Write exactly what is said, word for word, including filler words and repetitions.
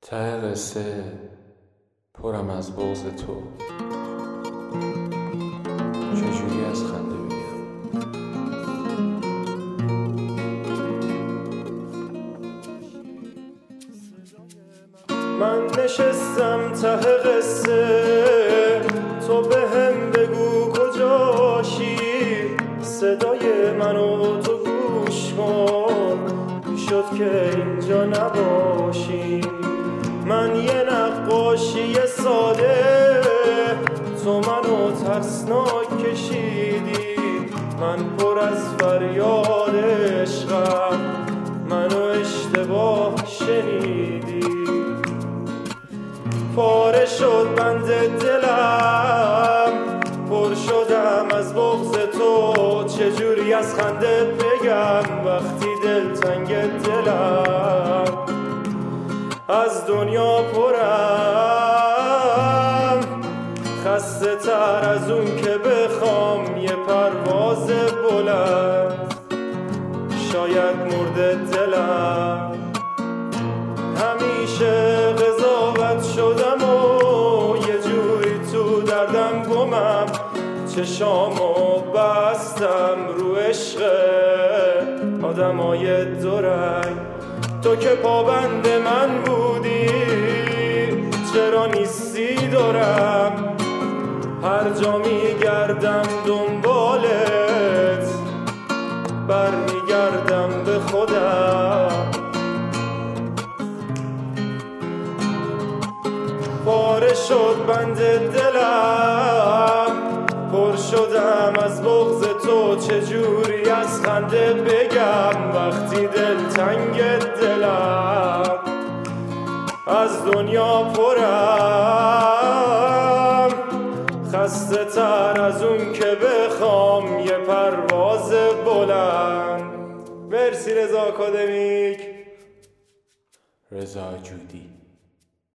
ته قصه پرم از بغض تو، چجوری از خنده بگم؟ من نشستم ته قصه، تو به هم بگو کجاشی، صدای منو تو گوش کن، شد که اینجا نباشی. من یه نقاشی ساده، تو منو ترسناک کشیدی، من پر از فریاد عشقم، منو اشتباه شنیدی. پاره شد بند دلم، پر شدم از بغض تو، چجوری از خنده بگم وقتی دلتنگ دلم. از دنیا پرم، خسته تر از اون که بخوام یه پرواز بلند، شاید مرده دلم. همیشه قضاوت شدم و یه جوری تو دردم گمم، چشامو بستم رو عشق آدمای دو رنگ. تو که پابند من بودی، چرا نیستی دورم؟ هر جا میگردم دنبالت، برمیگردم به خودم. پاره شد بند دلم، پر شدم از بغض تو، چجوری از خنده بگم وقتی دلتنگ دلم. از دنیا پرم، خسته تر از اون که بخوام یه پرواز بلند. مرسی رضا آکادمیک. رضا جودی.